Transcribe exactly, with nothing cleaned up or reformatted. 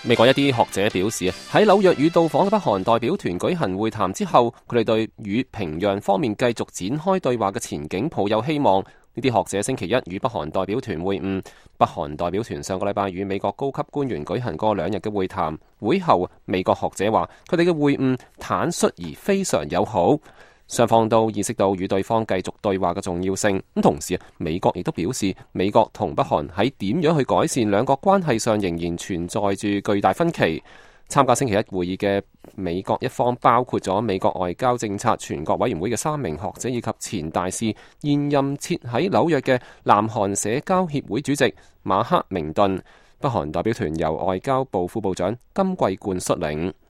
美國一啲學者表示，喺紐約與到訪嘅北韓代表團舉行會談之後，佢哋對與平壤方面繼續展開對話嘅前景抱有希望。呢啲學者星期一與北韓代表團會晤，北韓代表團上個禮拜與美國高級官員舉行過兩日嘅會談。會後，美國學者話佢哋嘅會晤坦率而非常友好，雙方都意識到與對方繼續對話嘅重要性。咁同時，美國亦都表示，美國同北韓喺點樣去改善兩國關係上仍然存在住巨大分歧。參加星期一會議嘅美國一方包括咗美國外交政策全國委員會嘅三名學者以及前大使，現任設喺紐約嘅南韓社交協會主席馬克明頓。北韓代表團由外交部副部長金貴冠率領。